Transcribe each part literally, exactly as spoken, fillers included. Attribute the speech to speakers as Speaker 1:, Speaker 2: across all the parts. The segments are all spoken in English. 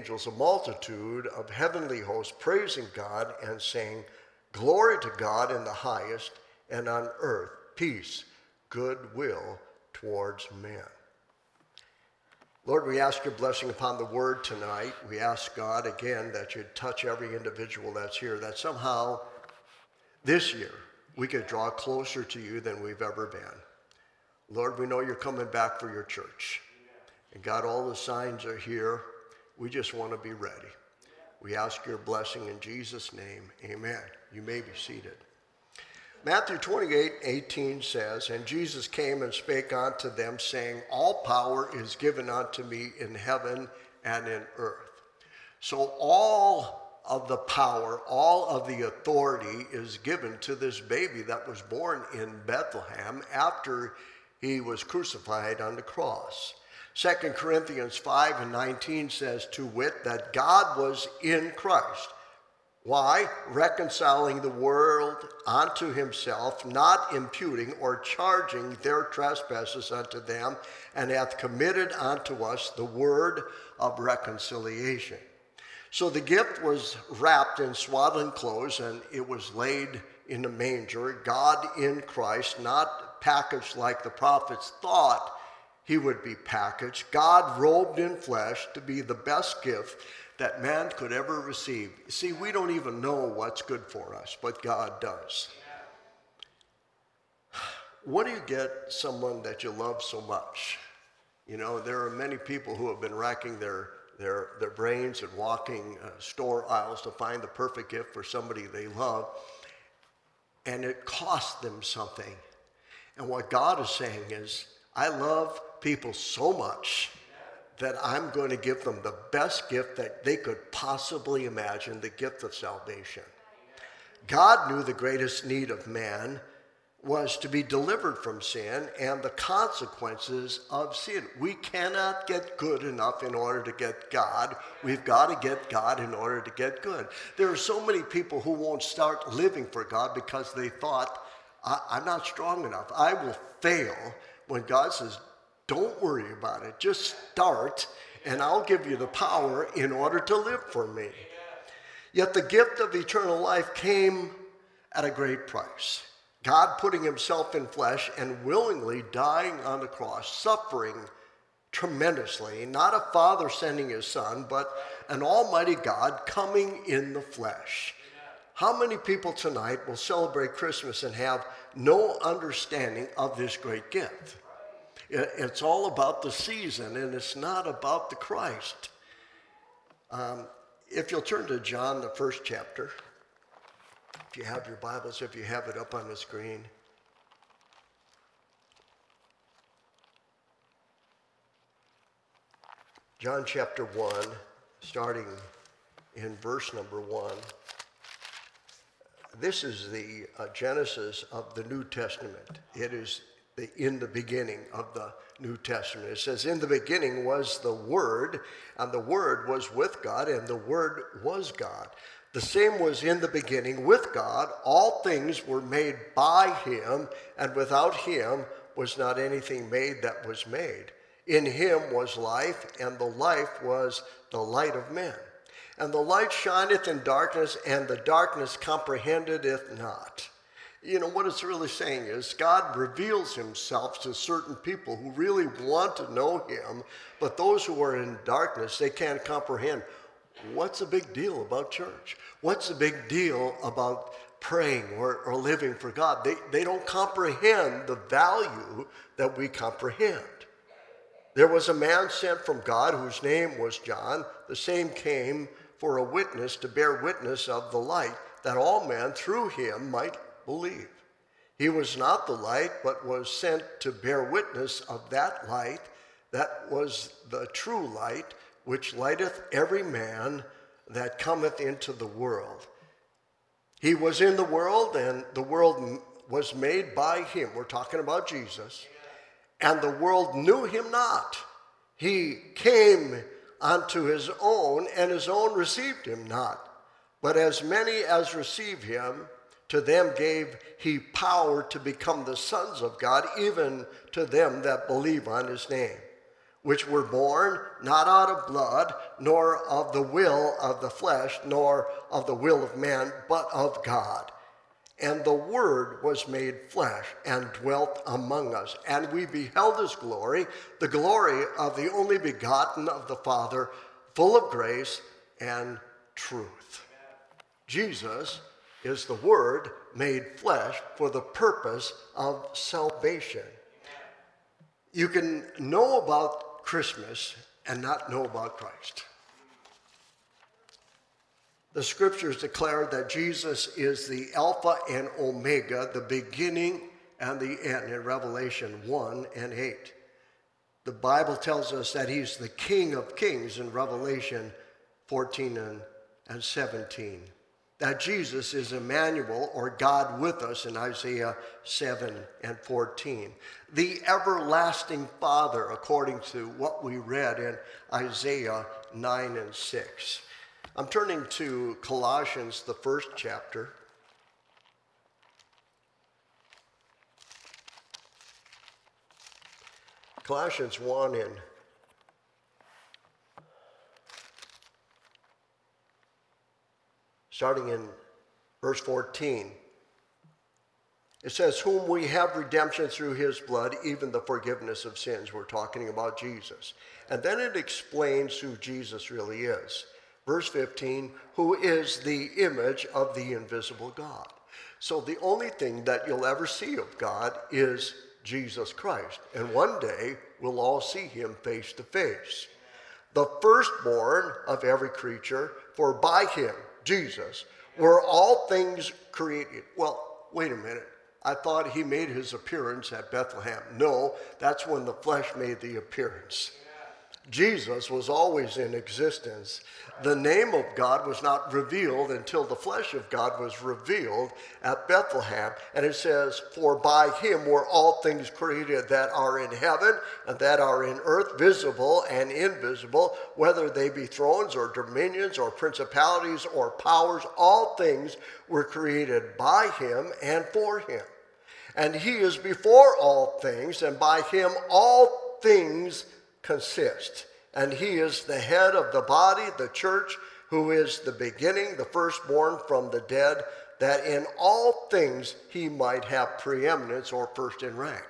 Speaker 1: angels a multitude of heavenly hosts praising God and saying, "Glory to God in the highest, and on earth peace, goodwill towards men." Lord, we ask your blessing upon the word tonight. We ask, God, again, that you'd touch every individual that's here, that somehow this year we could draw closer to you than we've ever been. Lord, we know you're coming back for your church. And God, all the signs are here. We just want to be ready. We ask your blessing in Jesus' name. Amen. You may be seated. Matthew twenty-eight eighteen says, "And Jesus came and spake unto them, saying, All power is given unto me in heaven and in earth." So all of the power, all of the authority is given to this baby that was born in Bethlehem after he was crucified on the cross. Second Corinthians five and nineteen says, to wit, that God was in Christ. Why? Reconciling the world unto himself, not imputing or charging their trespasses unto them, and hath committed unto us the word of reconciliation. So the gift was wrapped in swaddling clothes, and it was laid in a manger. God in Christ, not packaged like the prophets thought he would be packaged. God robed in flesh to be the best gift that man could ever receive. See, we don't even know what's good for us, but God does. What do you get someone that you love so much? You know, there are many people who have been racking their their their brains and walking uh, store aisles to find the perfect gift for somebody they love, and it costs them something. And what God is saying is, I love people so much that I'm going to give them the best gift that they could possibly imagine, the gift of salvation. God knew the greatest need of man was to be delivered from sin and the consequences of sin. We cannot get good enough in order to get God. We've got to get God in order to get good. There are so many people who won't start living for God because they thought, I- I'm not strong enough. I will fail, when God says, don't worry about it. Just start, and I'll give you the power in order to live for me. Yet the gift of eternal life came at a great price. God putting himself in flesh and willingly dying on the cross, suffering tremendously. Not a father sending his son, but an almighty God coming in the flesh. How many people tonight will celebrate Christmas and have no understanding of this great gift? It's all about the season, and it's not about the Christ. Um, if you'll turn to John, the first chapter, if you have your Bibles, if you have it up on the screen. John chapter one, starting in verse number one. This is the uh, genesis of the New Testament. It is the in the beginning of the New Testament. It says, in the beginning was the Word, and the Word was with God, and the Word was God. The same was in the beginning with God. All things were made by him, and without him was not anything made that was made. In him was life, and the life was the light of men. And the light shineth in darkness, and the darkness comprehended it not. You know, what it's really saying is God reveals himself to certain people who really want to know him, but those who are in darkness, they can't comprehend. What's the big deal about church? What's the big deal about praying or, or living for God? They, they don't comprehend the value that we comprehend. There was a man sent from God whose name was John. The same came for a witness to bear witness of the light, that all men through him might believe. He was not the light, but was sent to bear witness of that light. That was the true light, which lighteth every man that cometh into the world. He was in the world, and the world was made by him. We're talking about Jesus. And the world knew him not. He came unto his own, and his own received him not. But as many as receive him, to them gave he power to become the sons of God, even to them that believe on his name, which were born not out of blood, nor of the will of the flesh, nor of the will of man, but of God. And the Word was made flesh and dwelt among us. And we beheld his glory, the glory of the only begotten of the Father, full of grace and truth. Jesus is the Word made flesh for the purpose of salvation. You can know about Christmas and not know about Christ. The scriptures declare that Jesus is the Alpha and Omega, the beginning and the end in Revelation one and eight. The Bible tells us that he's the King of Kings in Revelation fourteen and, and seventeen. That Jesus is Emmanuel, or God with us, in Isaiah seven and fourteen. The everlasting Father, according to what we read in Isaiah nine and six. I'm turning to Colossians, the first chapter. Colossians one and starting in verse fourteen. It says, whom we have redemption through his blood, even the forgiveness of sins. We're talking about Jesus. And then it explains who Jesus really is. Verse fifteen, who is the image of the invisible God. So the only thing that you'll ever see of God is Jesus Christ. And one day we'll all see him face to face. The firstborn of every creature, for by him, Jesus, were all things created. Well, wait a minute. I thought he made his appearance at Bethlehem. No, that's when the flesh made the appearance. Jesus was always in existence. The name of God was not revealed until the flesh of God was revealed at Bethlehem. And it says, for by him were all things created that are in heaven and that are in earth, visible and invisible, whether they be thrones or dominions or principalities or powers. All things were created by him and for him. And he is before all things, and by him all things consist. And he is the head of the body, the church, who is the beginning, the firstborn from the dead, that in all things he might have preeminence, or first in rank.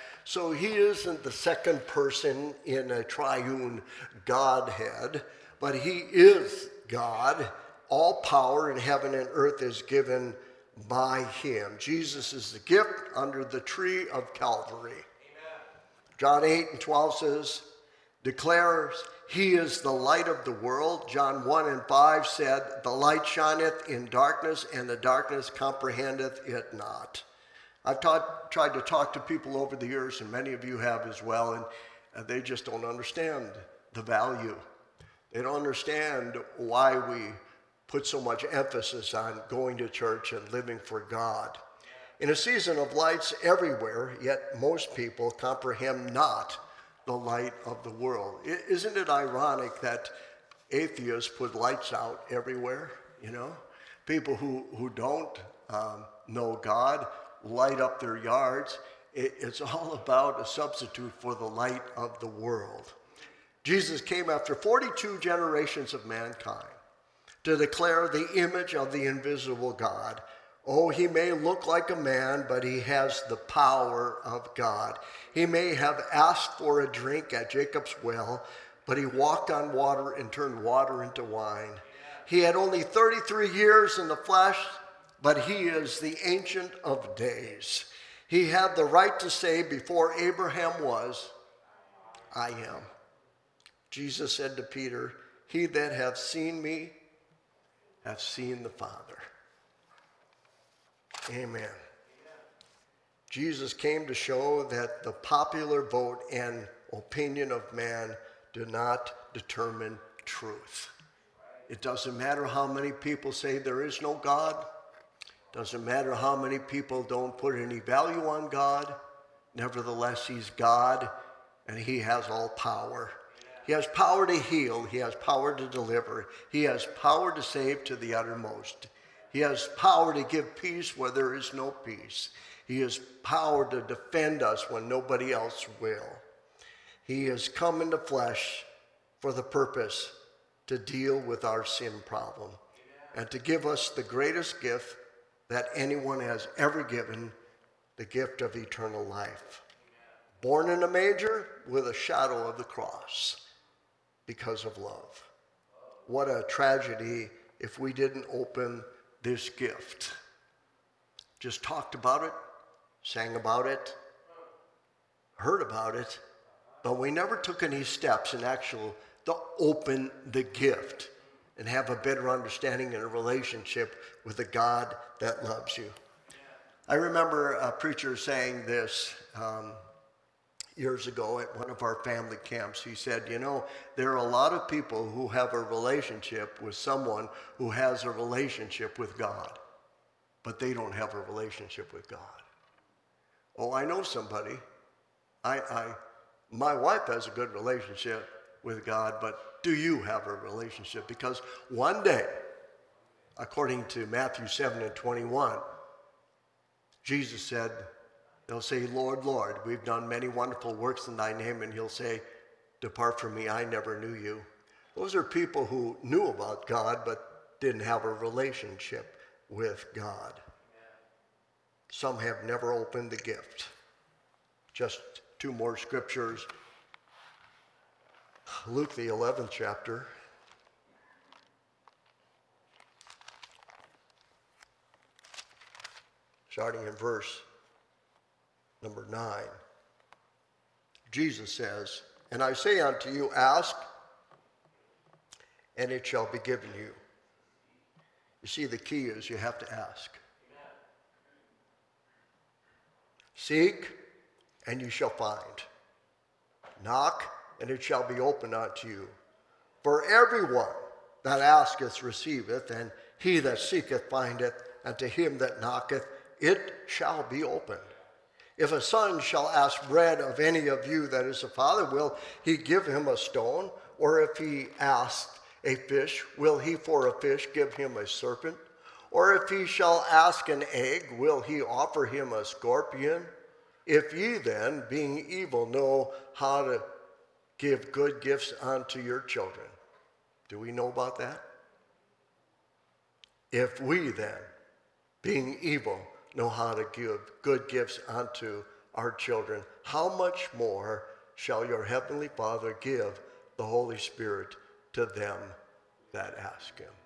Speaker 1: So he isn't the second person in a triune Godhead, but he is God. All power in heaven and earth is given by him. Jesus is the gift under the tree of Calvary. Amen. John eight and twelve says, declares he is the light of the world. John one and five said, the light shineth in darkness, and the darkness comprehendeth it not. I've taught, tried to talk to people over the years, and many of you have as well, and uh, they just don't understand the value. They don't understand why we put so much emphasis on going to church and living for God. In a season of lights everywhere, yet most people comprehend not the light of the world. Isn't it ironic that atheists put lights out everywhere? You know, people who, who don't um, know God light up their yards. It, it's all about a substitute for the light of the world. Jesus came after forty-two generations of mankind to declare the image of the invisible God. Oh, he may look like a man, but he has the power of God. He may have asked for a drink at Jacob's well, but he walked on water and turned water into wine. He had only thirty-three years in the flesh, but he is the Ancient of Days. He had the right to say before Abraham was, I am. Jesus said to Peter, he that hath seen me hath seen the Father. Amen. Jesus came to show that the popular vote and opinion of man do not determine truth. It doesn't matter how many people say there is no God. Doesn't matter how many people don't put any value on God. Nevertheless, he's God, and he has all power. He has power to heal. He has power to deliver. He has power to save to the uttermost. He has power to give peace where there is no peace. He has power to defend us when nobody else will. He has come in the flesh for the purpose to deal with our sin problem and to give us the greatest gift that anyone has ever given, the gift of eternal life. Born in a manger with a shadow of the cross because of love. What a tragedy if we didn't open this gift. Just talked about it, sang about it, heard about it, but we never took any steps in actual to open the gift and have a better understanding and a relationship with a God that loves you. I remember a preacher saying this um, years ago at one of our family camps. He said, you know, there are a lot of people who have a relationship with someone who has a relationship with God, but they don't have a relationship with God. Oh, I know somebody. I, I, my wife has a good relationship with God, but do you have a relationship? Because one day, according to Matthew seven and twenty-one, Jesus said, they'll say, Lord, Lord, we've done many wonderful works in thy name, and he'll say, depart from me, I never knew you. Those are people who knew about God, but didn't have a relationship with God. Some have never opened the gift. Just two more scriptures. Luke, the eleventh chapter. Starting in verse number nine. Jesus says, and I say unto you, ask, and it shall be given you. You see, the key is you have to ask. Seek, and you shall find. Knock, and it shall be opened unto you. For everyone that asketh receiveth, and he that seeketh findeth, and to him that knocketh it shall be opened. If a son shall ask bread of any of you that is a father, will he give him a stone? Or if he asks a fish, will he for a fish give him a serpent? Or if he shall ask an egg, will he offer him a scorpion? If ye then, being evil, know how to give good gifts unto your children. Do we know about that? If we then, being evil, know how to give good gifts unto our children, how much more shall your heavenly Father give the Holy Spirit to them that ask him?